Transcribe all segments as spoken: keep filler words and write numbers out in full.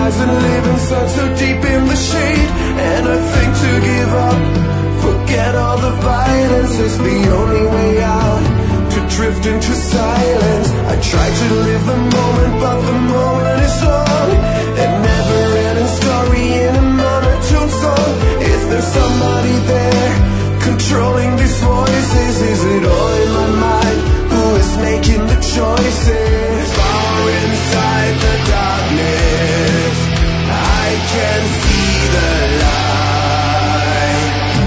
and living sun so deep in the shade. And I think to give up, forget all the violence is the only way out, to drift into silence. I try to live the moment, but the moment is long, a never-ending story in a monotone song. Is there somebody there controlling these voices? Is it all in my mind? Who is making the choices? Far inside the darkness, I can see the light.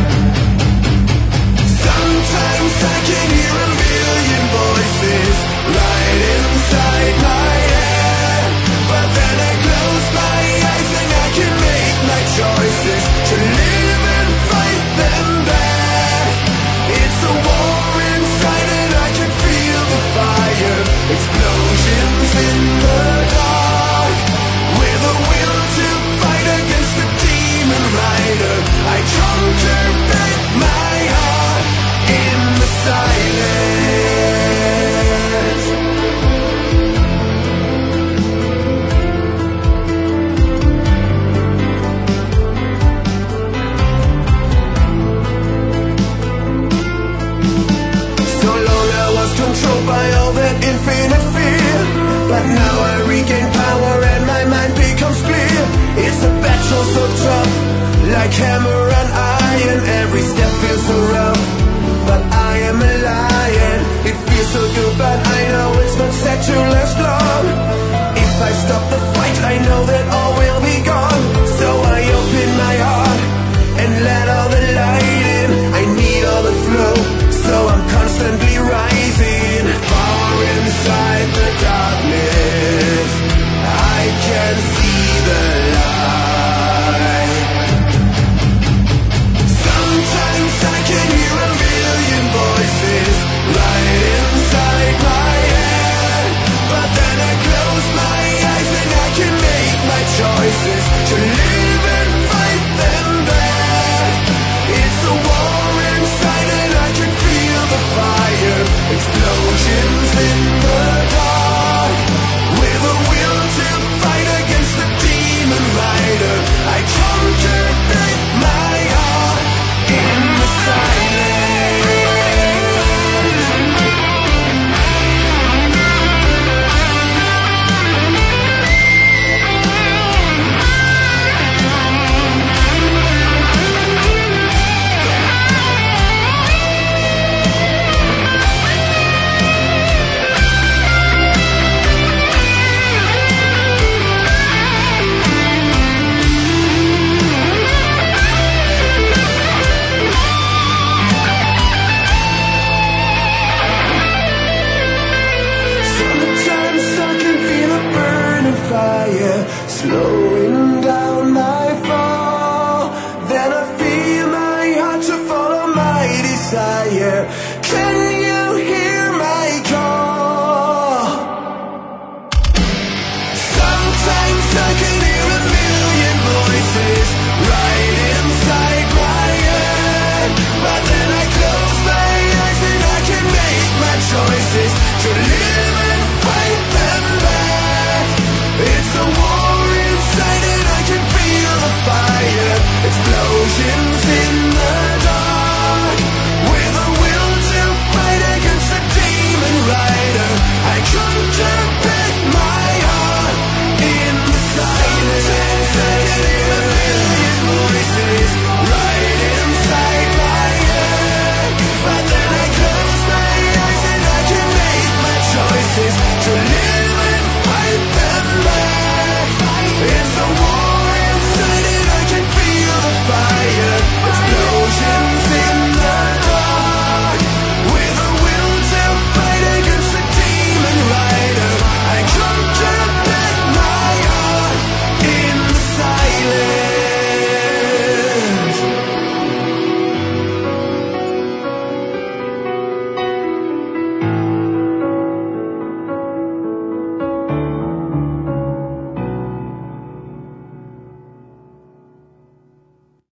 Sometimes I can hear a million voices right inside my head, but then I close my eyes and I can make my choices to live and fight them back. It's a war inside and I can feel the fire, explosions in the dark. With a will to fight against the demon rider, I conquer back my heart in the silence. So long I was controlled by all that infinite fear, but now I regain power and my mind becomes clear. It's a battle so tough, like hammer and iron. Every step feels so rough, but I am a lion. It feels so good, but I know it's not set to last long. If I stop the fight, I know that all will be gone. So I open my heart and let all the light in. I need all the flow, so I'm constantly rising. Far inside the darkness, I can see the light. Sometimes I can hear a million voices right inside my head, but then I close my eyes and I can make my choices to live and fight them back. It's a war inside and I can feel the fire, explosions in the dark. With a will to fight against the demon rider, I conquer back my heart in the silence. Sometimes I can feel a burning fire slowing down